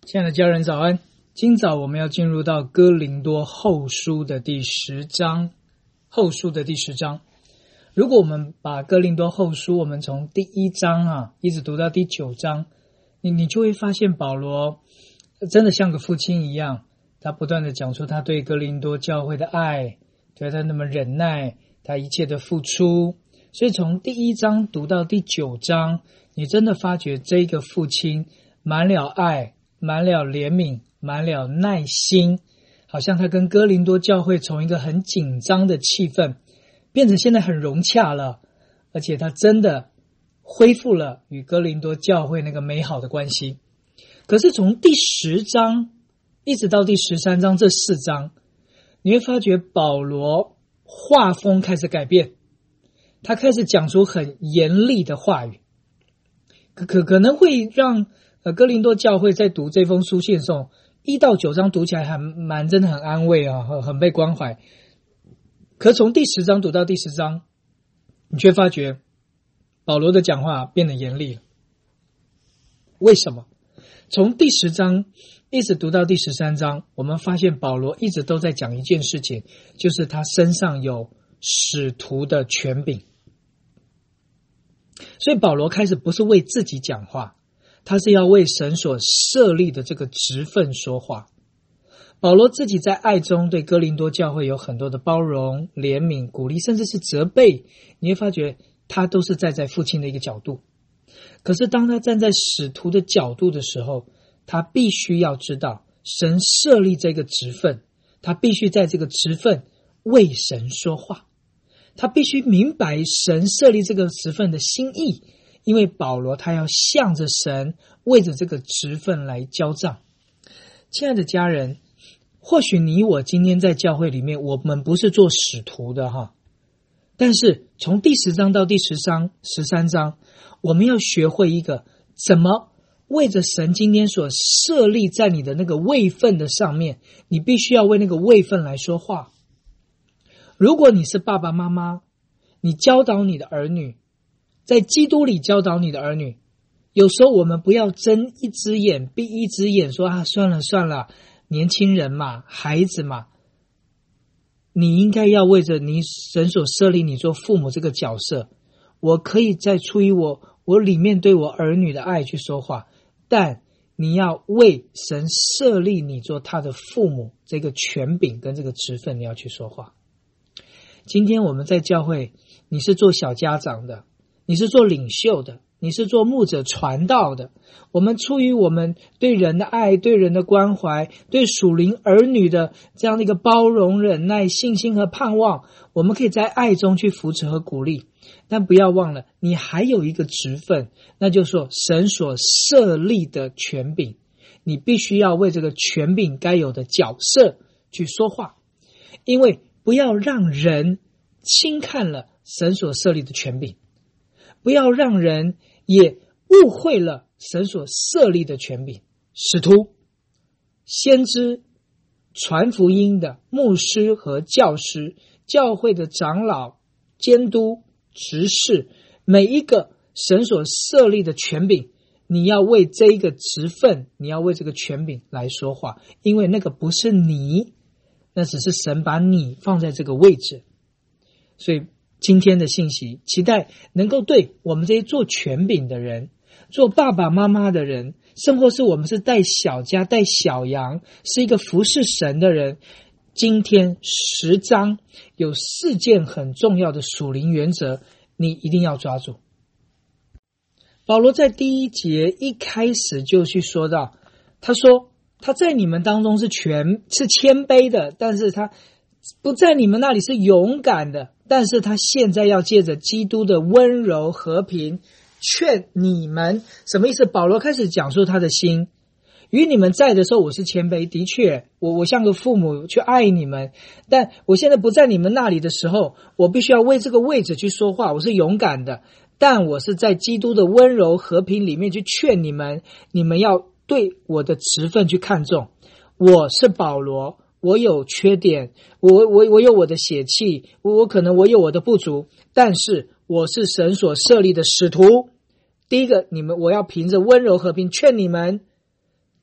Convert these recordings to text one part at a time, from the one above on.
亲爱的家人早安，今早我们要进入到哥林多后书的第10章。如果我们把哥林多后书我们从第1章一直读到第9章，你就会发现保罗真的像个父亲一样，他不断的讲出他对哥林多教会的爱，对他那么忍耐，他一切的付出。所以从第1章读到第9章，你真的发觉这个父亲满了爱，满了怜悯，满了耐心，好像他跟哥林多教会从一个很紧张的气氛变成现在很融洽了，而且他真的恢复了与哥林多教会那个美好的关系。可是从第10章一直到第13章这4章，你会发觉保罗画风开始改变，他开始讲出很严厉的话语，可能会让哥林多教会在读这封书信的时候，1到9章读起来真的很安慰很被关怀。可从第10章读到第10章，你却发觉保罗的讲话变得严厉了。为什么？从第10章一直读到第13章，我们发现保罗一直都在讲一件事情，就是他身上有使徒的权柄。所以保罗开始不是为自己讲话，他是要为神所设立的这个职分说话。保罗自己在爱中对哥林多教会有很多的包容、怜悯、鼓励，甚至是责备，你会发觉他都是站在父亲的一个角度。可是当他站在使徒的角度的时候，他必须要知道神设立这个职分，他必须在这个职分为神说话，他必须明白神设立这个职分的心意，因为保罗他要向着神为着这个职分来交账。亲爱的家人，或许你我今天在教会里面，我们不是做使徒的但是从第10章到第13章，我们要学会一个怎么为着神今天所设立在你的那个位分的上面，你必须要为那个位分来说话。如果你是爸爸妈妈，你教导你的儿女，在基督里教导你的儿女，有时候我们不要睁一只眼闭一只眼，说算了，年轻人嘛，孩子嘛。你应该要为着你神所设立你做父母这个角色，我可以再出于我里面对我儿女的爱去说话，但你要为神设立你做他的父母这个权柄跟这个职分，你要去说话。今天我们在教会，你是做小家长的，你是做领袖的，你是做牧者传道的，我们出于我们对人的爱，对人的关怀，对属灵儿女的这样的一个包容、忍耐、信心和盼望，我们可以在爱中去扶持和鼓励。但不要忘了，你还有一个职分，那就是说神所设立的权柄，你必须要为这个权柄该有的角色去说话，因为不要让人轻看了神所设立的权柄，不要让人也误会了神所设立的权柄。使徒、先知、传福音的牧师和教师、教会的长老、监督、执事，每一个神所设立的权柄，你要为这一个职分，你要为这个权柄来说话，因为那个不是你，那只是神把你放在这个位置。所以今天的信息期待能够对我们这些做权柄的人，做爸爸妈妈的人，甚或是我们是带小家带小羊，是一个服侍神的人，今天10章有4件很重要的属灵原则，你一定要抓住。保罗在第1节一开始就去说到，他说他在你们当中是谦卑的，但是他不在你们那里是勇敢的，但是他现在要借着基督的温柔和平劝你们。什么意思？保罗开始讲述他的心，与你们在的时候我是谦卑，的确我像个父母去爱你们，但我现在不在你们那里的时候，我必须要为这个位置去说话，我是勇敢的，但我是在基督的温柔和平里面去劝你们，你们要对我的职分去看重。我是保罗，我有缺点，我有我的血气，我可能有我的不足，但是我是神所设立的使徒。第一个，我要凭着温柔和平劝你们，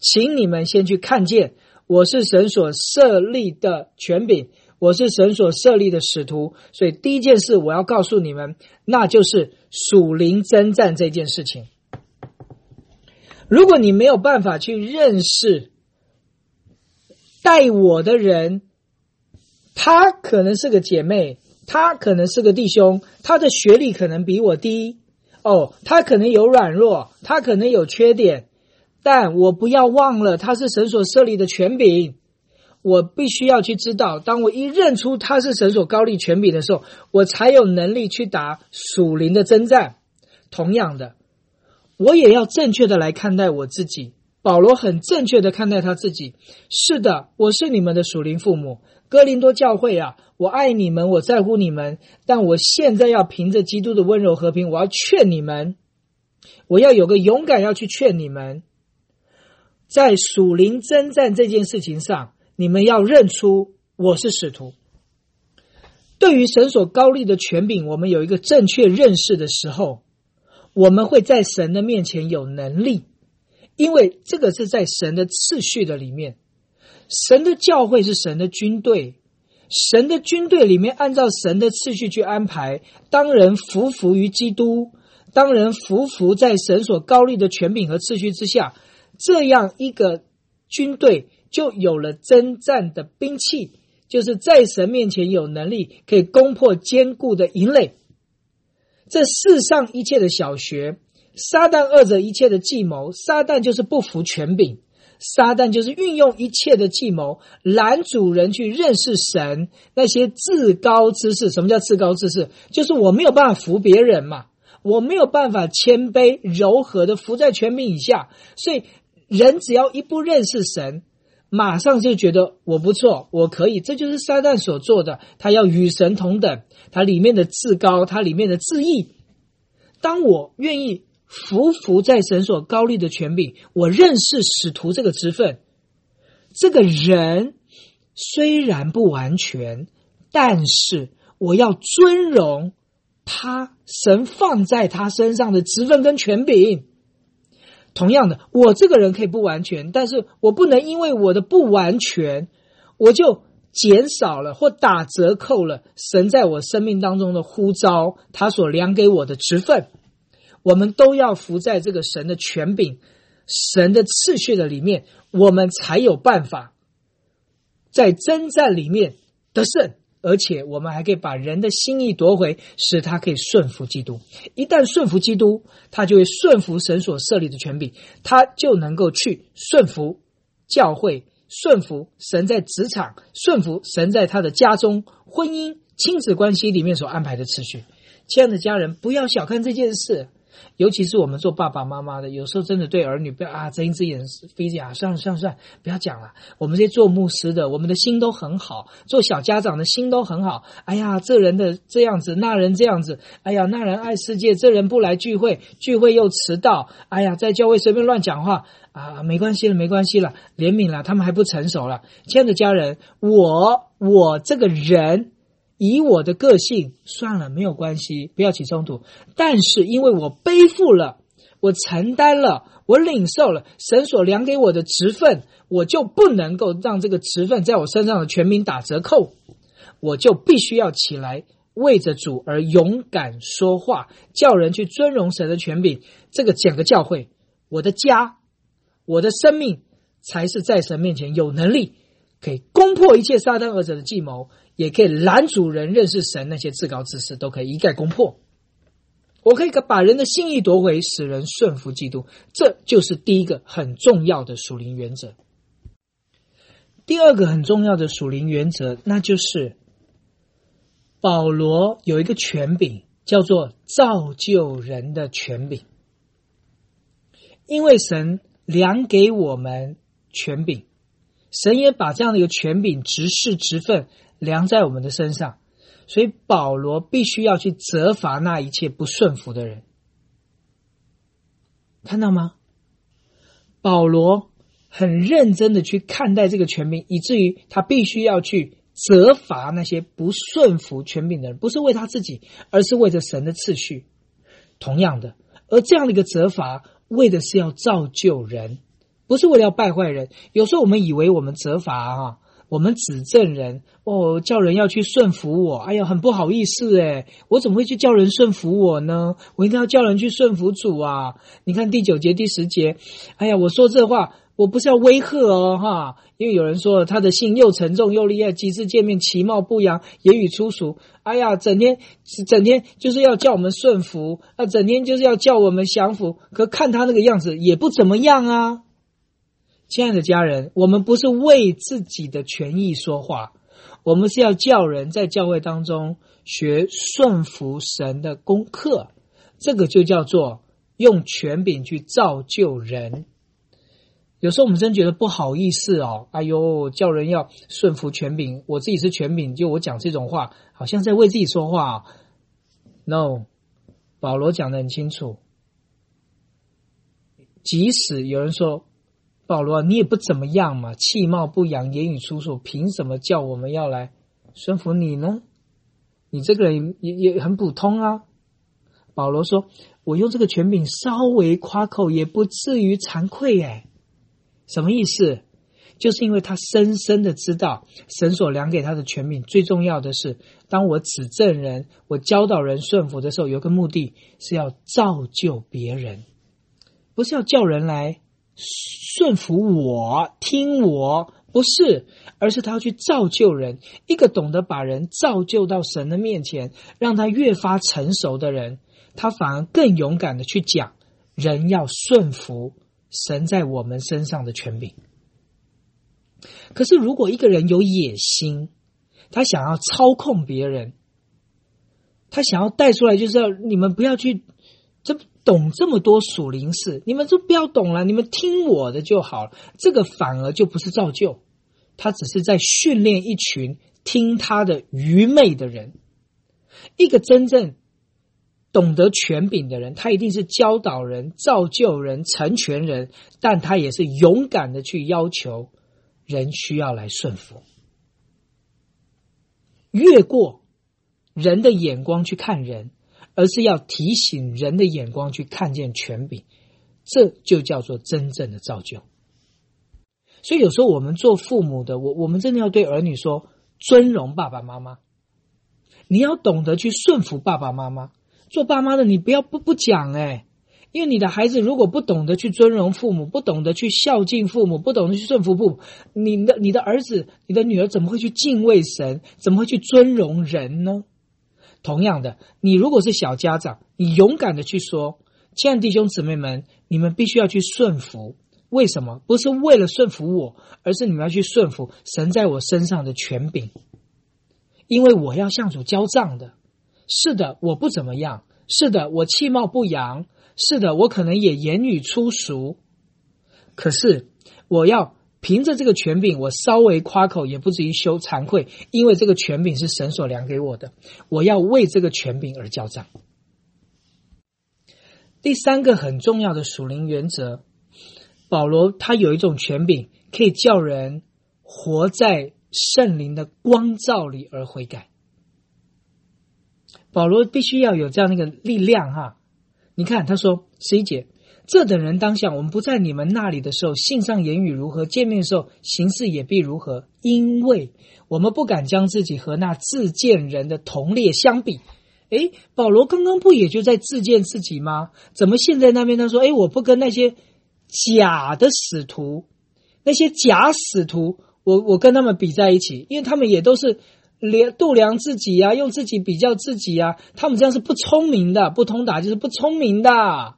请你们先去看见，我是神所设立的权柄，我是神所设立的使徒。所以第一件事我要告诉你们，那就是属灵征战这件事情。如果你没有办法去认识带我的人，他可能是个姐妹，他可能是个弟兄，他的学历可能比我低，他可能有软弱，他可能有缺点，但我不要忘了他是神所设立的权柄。我必须要去知道，当我一认出他是神所高立权柄的时候，我才有能力去打属灵的征战。同样的，我也要正确的来看待我自己。保罗很正确的看待他自己，是的，我是你们的属灵父母，哥林多教会啊，我爱你们，我在乎你们，但我现在要凭着基督的温柔和平，我要劝你们，我要有个勇敢要去劝你们，在属灵征战这件事情上，你们要认出我是使徒。对于神所高立的权柄，我们有一个正确认识的时候，我们会在神的面前有能力，因为这个是在神的次序的里面。神的教会是神的军队，神的军队里面按照神的次序去安排，当人服服于基督，当人服服在神所高立的权柄和次序之下，这样一个军队就有了征战的兵器，就是在神面前有能力可以攻破坚固的营垒。这世上一切的小学，撒旦二者一切的计谋，撒旦就是不服权柄，撒旦就是运用一切的计谋拦阻人去认识神，那些至高之事。什么叫至高之事？就是我没有办法服别人嘛，我没有办法谦卑柔和的服在权柄以下，所以人只要一不认识神，马上就觉得我不错，我可以。这就是撒旦所做的，他要与神同等，他里面的至高，他里面的至义。当我愿意服在神所高立的权柄，我认识使徒这个职分，这个人虽然不完全，但是我要尊荣他神放在他身上的职分跟权柄。同样的，我这个人可以不完全，但是我不能因为我的不完全，我就减少了或打折扣了神在我生命当中的呼召，他所量给我的职分。我们都要服在这个神的权柄、神的次序的里面，我们才有办法在征战里面得胜，而且我们还可以把人的心意夺回，使他可以顺服基督。一旦顺服基督，他就会顺服神所设立的权柄，他就能够去顺服教会，顺服神在职场，顺服神在他的家中、婚姻、亲子关系里面所安排的次序。亲爱的家人，不要小看这件事，尤其是我们做爸爸妈妈的，有时候真的对儿女不要睁一只眼闭一只眼，算了，不要讲了。我们这些做牧师的，我们的心都很好，做小家长的心都很好。哎呀，这人的这样子，那人这样子，哎呀，那人爱世界，这人不来聚会，聚会又迟到，哎呀，在教会随便乱讲话啊，没关系了，怜悯了，他们还不成熟了。亲爱的家人，我这个人以我的个性，算了，没有关系，不要起冲突。但是因为我背负了，我承担了，我领受了神所量给我的职分，我就不能够让这个职分在我身上的权柄打折扣，我就必须要起来为着主而勇敢说话，叫人去尊荣神的权柄。这个整个教会，我的家，我的生命，才是在神面前有能力可以攻破一切撒旦恶者的计谋，也可以拦阻人认识神那些至高之事，都可以一概攻破。我可以把人的心意夺回，使人顺服基督，这就是第一个很重要的属灵原则。第二个很重要的属灵原则，那就是保罗有一个权柄，叫做造就人的权柄。因为神量给我们权柄，神也把这样的一个权柄、职事、职分量在我们的身上，所以保罗必须要去责罚那一切不顺服的人。看到吗？保罗很认真的去看待这个权柄，以至于他必须要去责罚那些不顺服权柄的人，不是为他自己，而是为着神的次序。同样的，而这样的一个责罚，为的是要造就人， 不是为了要败坏人。有时候我们以为我们责罚我们指正人叫人要去顺服我，哎呀，很不好意思我怎么会去叫人顺服我呢？我应该要叫人去顺服主啊！你看第9节、第10节，哎呀，我说这话我不是要威吓因为有人说他的信又沉重又厉害，几次见面其貌不扬，言语粗俗，哎呀，整天就是要叫我们顺服整天就是要叫我们降服，可看他那个样子也不怎么样啊。亲爱的家人，我们不是为自己的权益说话，我们是要叫人在教会当中学顺服神的功课，这个就叫做用权柄去造就人。有时候我们真觉得不好意思哎呦，叫人要顺服权柄，我自己是权柄，就我讲这种话好像在为自己说话No， 保罗讲得很清楚，即使有人说保罗你也不怎么样嘛，气貌不扬，言语粗俗，凭什么叫我们要来顺服你呢？你这个人也很普通啊。保罗说我用这个权柄稍微夸口也不至于惭愧什么意思？就是因为他深深的知道神所量给他的权柄，最重要的是当我指正人，我教导人顺服的时候，有个目的是要造就别人，不是要叫人来顺服我听我，不是，而是他要去造就人。一个懂得把人造就到神的面前，让他越发成熟的人，他反而更勇敢的去讲人要顺服神在我们身上的权柄。可是如果一个人有野心，他想要操控别人，他想要带出来就是要你们不要去懂这么多属灵事，你们就不要懂了，你们听我的就好了，这个反而就不是造就，他只是在训练一群听他的愚昧的人。一个真正懂得权柄的人，他一定是教导人、造就人、成全人，但他也是勇敢的去要求人需要来顺服，越过人的眼光去看人，而是要提醒人的眼光去看见权柄，这就叫做真正的造就。所以有时候我们做父母的，我们真的要对儿女说，尊荣爸爸妈妈，你要懂得去顺服爸爸妈妈。做爸妈的你不要不讲因为你的孩子如果不懂得去尊荣父母，不懂得去孝敬父母，不懂得去顺服父母，你的儿子你的女儿怎么会去敬畏神，怎么会去尊荣人呢？同样的，你如果是小家长，你勇敢的去说，亲爱的弟兄姊妹们，你们必须要去顺服。为什么？不是为了顺服我，而是你们要去顺服神在我身上的权柄，因为我要向主交账的。是的，我不怎么样，是的，我气貌不扬，是的，我可能也言语粗俗，可是我要凭着这个权柄，我稍微夸口也不至于惭愧，因为这个权柄是神所量给我的，我要为这个权柄而交账。第三个很重要的属灵原则，保罗他有一种权柄，可以叫人活在圣灵的光照里而悔改。保罗必须要有这样的一个力量你看他说11节，这等人当想，我们不在你们那里的时候，信上言语如何，见面的时候行事也必如何，因为我们不敢将自己和那自荐人的同列相比。保罗刚刚不也就在自荐自己吗？怎么现在那边他说我不跟那些假的使徒，那些假使徒我跟他们比在一起，因为他们也都是度量自己用自己比较自己他们这样是不聪明的，不通达就是不聪明的。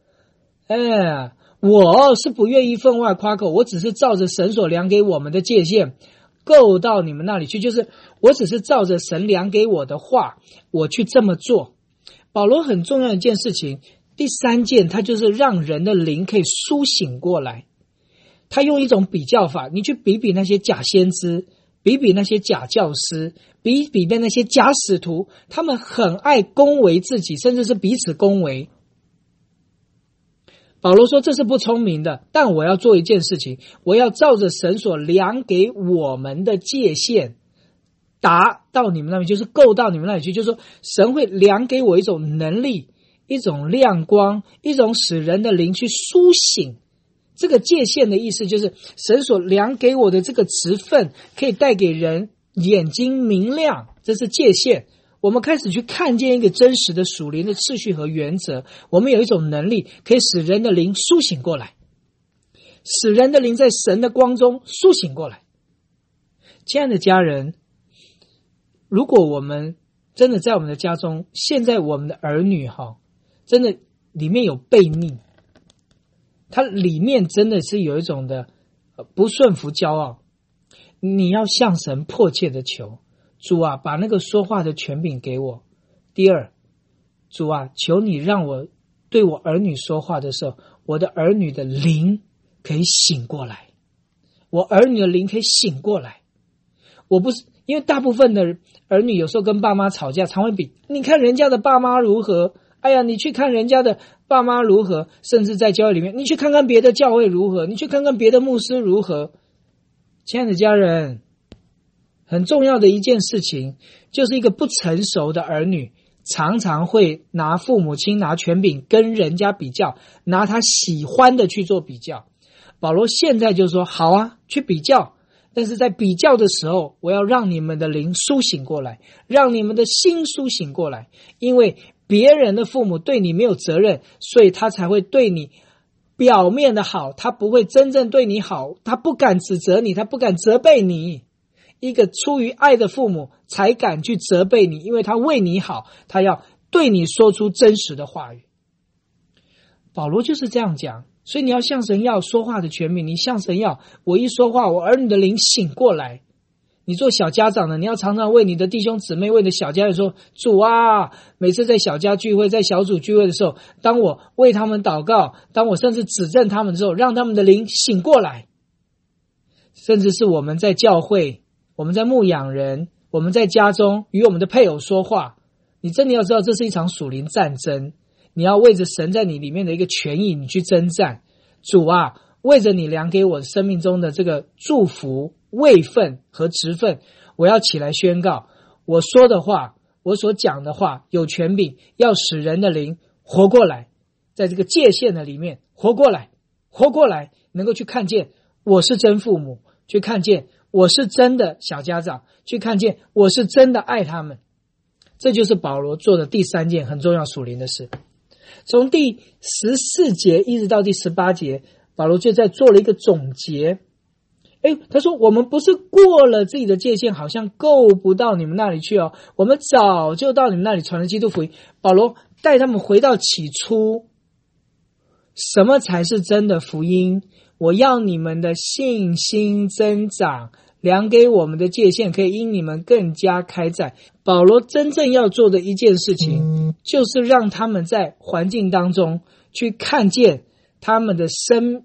我是不愿意分外夸口，我只是照着神所量给我们的界限够到你们那里去，就是我只是照着神量给我的话我去这么做。保罗很重要的一件事情，第三件，他就是让人的灵可以苏醒过来。他用一种比较法，你去比比那些假先知，比比那些假教师，比比那些假使徒，他们很爱恭维自己，甚至是彼此恭维。保罗说这是不聪明的，但我要做一件事情，我要照着神所量给我们的界限达到你们那里，就是够到你们那里去，就是说神会量给我一种能力，一种亮光，一种使人的灵去苏醒， 这个界限的意思就是神所量给我的这个职分可以带给人眼睛明亮，这是界限。我们开始去看见一个真实的属灵的次序和原则，我们有一种能力可以使人的灵苏醒过来，使人的灵在神的光中苏醒过来。亲爱的家人，如果我们真的在我们的家中，现在我们的儿女真的里面有悖逆，他里面真的是有一种的不顺服骄傲，你要向神迫切的求，主啊，把那个说话的权柄给我。第二，主啊，求你让我对我儿女说话的时候，我的儿女的灵可以醒过来，我儿女的灵可以醒过来。我不是因为大部分的儿女有时候跟爸妈吵架，常会比你看人家的爸妈如何，哎呀，你去看人家的爸妈如何，甚至在教会里面，你去看看别的教会如何，你去看看别的牧师如何。亲爱的家人，很重要的一件事情，就是一个不成熟的儿女常常会拿父母亲拿权柄跟人家比较，拿他喜欢的去做比较。保罗现在就说，好啊，去比较，但是在比较的时候，我要让你们的灵苏醒过来，让你们的心苏醒过来，因为别人的父母对你没有责任，所以他才会对你表面的好，他不会真正对你好，他不敢指责你，他不敢责备你。一个出于爱的父母才敢去责备你，因为他为你好，他要对你说出真实的话语。保罗就是这样讲，所以你要向神要说话的权柄，你向神要，我一说话，我儿女的灵醒过来。你做小家长的，你要常常为你的弟兄姊妹，为你的小家人说，主啊，每次在小家聚会，在小组聚会的时候，当我为他们祷告，当我甚至指正他们的时候，让他们的灵醒过来。甚至是我们在教会，我们在牧养人，我们在家中与我们的配偶说话，你真的要知道这是一场属灵战争，你要为着神在你里面的一个权益你去征战。主啊，为着你量给我生命中的这个祝福位分和职分，我要起来宣告，我说的话，我所讲的话有权柄，要使人的灵活过来，在这个界限的里面活过来，活过来，能够去看见我是真父母，去看见我是真的小家长，去看见我是真的爱他们。这就是保罗做的第三件很重要属灵的事。从第14节一直到第18节，保罗就在做了一个总结。他说我们不是过了自己的界限，好像够不到你们那里去哦，我们早就到你们那里传了基督福音。保罗带他们回到起初，什么才是真的福音？我要你们的信心增长，量给我们的界限可以因你们更加开展。保罗真正要做的一件事情，就是让他们在环境当中去看见他们的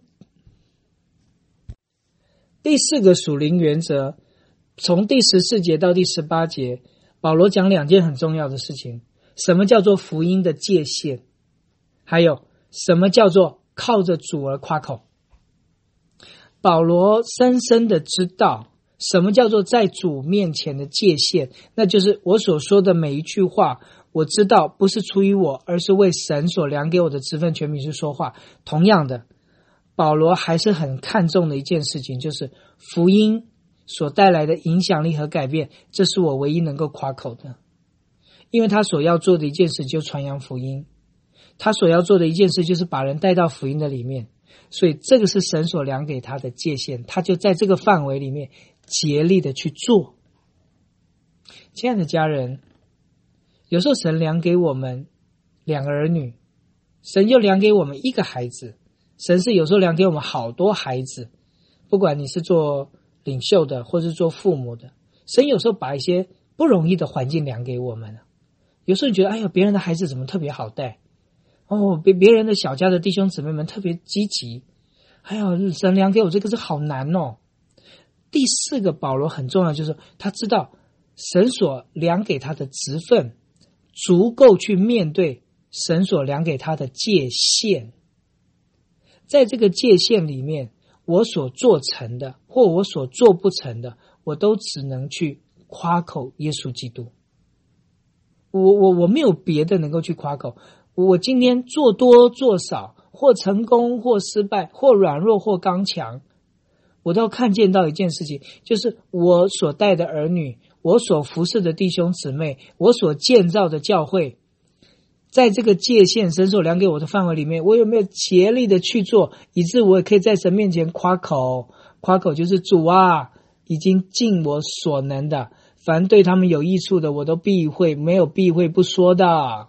第4个属灵原则，从第14节到第18节，保罗讲2件很重要的事情。什么叫做福音的界限？还有什么叫做靠着主而夸口？保罗深深的知道什么叫做在主面前的界限，那就是我所说的每一句话，我知道不是出于我，而是为神所量给我的职分权柄去说话。同样的，保罗还是很看重的一件事情，就是福音所带来的影响力和改变，这是我唯一能够夸口的。因为他所要做的一件事就是传扬福音，他所要做的一件事就是把人带到福音的里面，所以这个是神所量给他的界限，他就在这个范围里面竭力的去做。亲爱的家人，有时候神量给我们2个儿女，神又量给我们1个孩子，神是有时候量给我们好多孩子，不管你是做领袖的或是做父母的，神有时候把一些不容易的环境量给我们。有时候你觉得，哎呀，别人的孩子怎么特别好带哦，别人的小家的弟兄姊妹们特别积极，哎呀，神量给我这个是好难哦。第4个保罗很重要，就是他知道神所量给他的职分足够去面对神所量给他的界限。在这个界限里面，我所做成的或我所做不成的，我都只能去夸口耶稣基督。我没有别的能够去夸口。我今天做多做少， 或成功或失败，或软弱或刚强，我都要看见到一件事情，就是我所带的儿女，我所服侍的弟兄姊妹，我所建造的教会，在这个界限神所量给我的范围里面，我有没有竭力的去做，以致我也可以在神面前夸口。夸口就是主啊，已经尽我所能的，凡对他们有益处的，我都避讳，没有避讳不说的。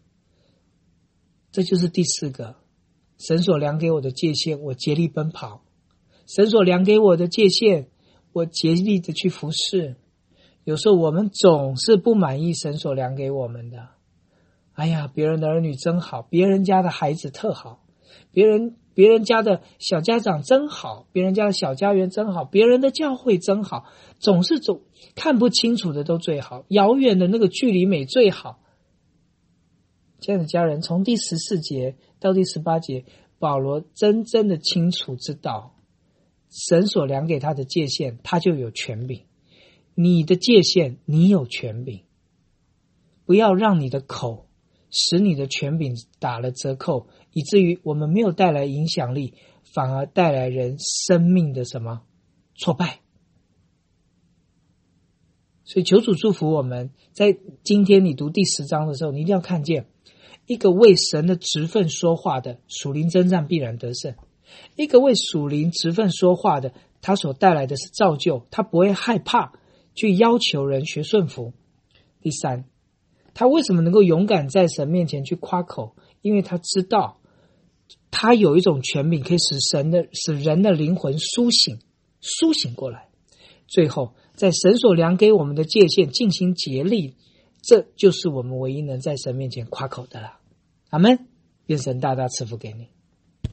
这就是第四个，神所量给我的界限，我竭力奔跑。神所量给我的界限，我竭力的去服侍。有时候我们总是不满意神所量给我们的。哎呀，别人的儿女真好，别人家的孩子特好，别人家的小家长真好，别人家的小家园真好，别人的教会真好，总看不清楚的都最好，遥远的那个距离美最好。亲爱的家人，从第14节到第18节，保罗真正的清楚知道，神所量给他的界限，他就有权柄。你的界限，你有权柄。不要让你的口使你的权柄打了折扣，以至于我们没有带来影响力，反而带来人生命的什么挫败。所以求主祝福我们，在今天你读第10章的时候，你一定要看见一个为神的职分说话的属灵征战必然得胜，一个为属灵职分说话的，他所带来的是造就，他不会害怕去要求人学顺服。第3，他为什么能够勇敢在神面前去夸口？因为他知道他有一种权柄可以使人的灵魂苏醒过来。最后在神所量给我们的界限进行竭力，这就是我们唯一能在神面前夸口的了。阿们，愿神大大赐福给你。